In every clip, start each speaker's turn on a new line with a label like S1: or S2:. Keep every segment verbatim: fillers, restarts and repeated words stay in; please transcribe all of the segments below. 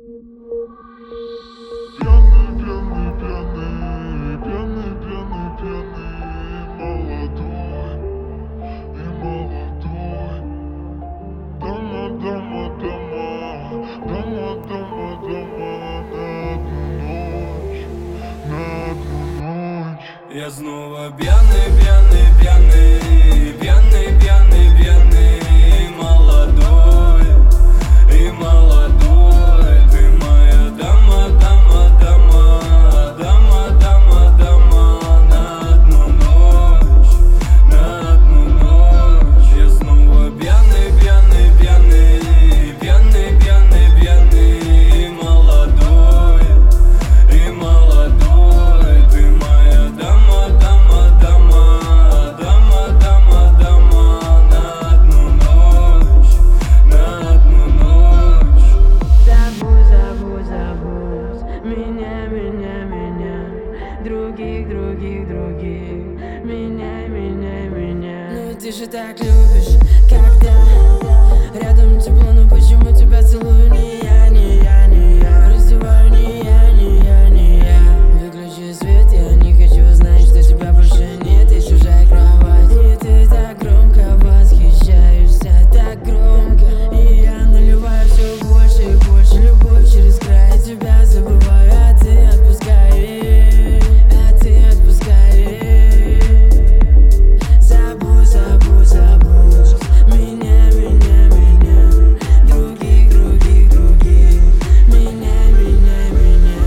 S1: Пьяный, пьяный, пьяный, пьяный, пьяный, пьяный, молодой и молодой. Дома, дома, дома, дома, дома, дома, на одну ночь, на одну ночь.
S2: Я снова пьяный, пьяный, пьяный, пьяный, пьяный, пьяный, молодой и молодой. Ты моя дама, дама, дама, дама, дама, дама, на одну ночь, на одну ночь. Я снова пьяный, пьяный, пьяный, пьяный, пьяный, пьяный, молодой и молодой. Ты моя дама, дама, дама, дама, дама, дама, на одну ночь, на одну ночь.
S3: Забудь, забудь, забудь меня, меня, меня, других, других, других. Меняй, меняй, меня. Ну ты же так любишь, когда рядом тепло, но почему тебя целую не я, не я, не я. Раздеваю не я, не я, не я. Выключи свет, я не хочу знать, что тебя больше нет. И чужая кровать. И ты так громко восхищаешься, так громко. И я наливаю все больше и больше. Любовь через край, тебя забываю, а ты отпускаешь, а ты отпускаешь. Забудь, забудь, забудь меня, меня, меня, других, других, других. Меняй, меняй, меня.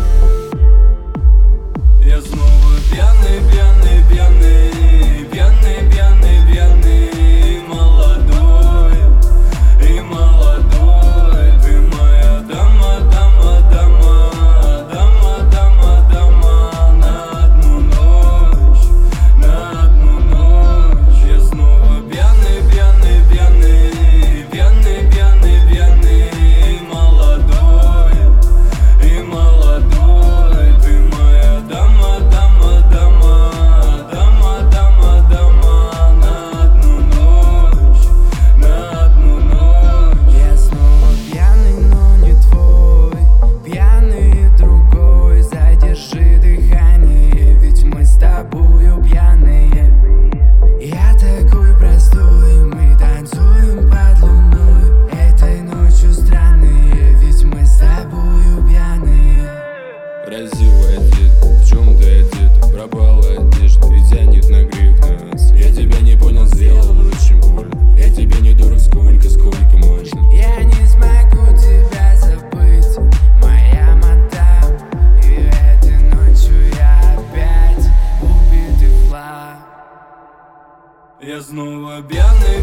S2: Я снова пьяный, пьяный, пьяный, пьяный, пьяный, пьяный, молодой и молодой. Ты моя дама, дама, дама, дама, дама, дама, на одну ночь, на одну ночь. Я снова пьяный, пьяный, пьяный, пьяный, пьяный, пьяный, молодой и молодой. Ты моя дама, дама, дама, дама, дама, дама, на одну ночь, на одну ночь.
S3: Я снова пьяный, но не твой, пьяный другой. Задержи дыхание, ведь мы с тобою пьяные. Я такой простой, мы танцуем под луной. Этой ночью странные, ведь мы с тобою пьяные.
S4: Красивый одет, в чем ты одета? Пропала одежда и тянет на грех нас. Я тебя не понял, сделал очень больно. Я тебе не дурак, сколько, сколько можно.
S3: Я не смогу тебя забыть, моя мадам. И этой ночью я опять убитый флаг.
S2: Я снова пьяный,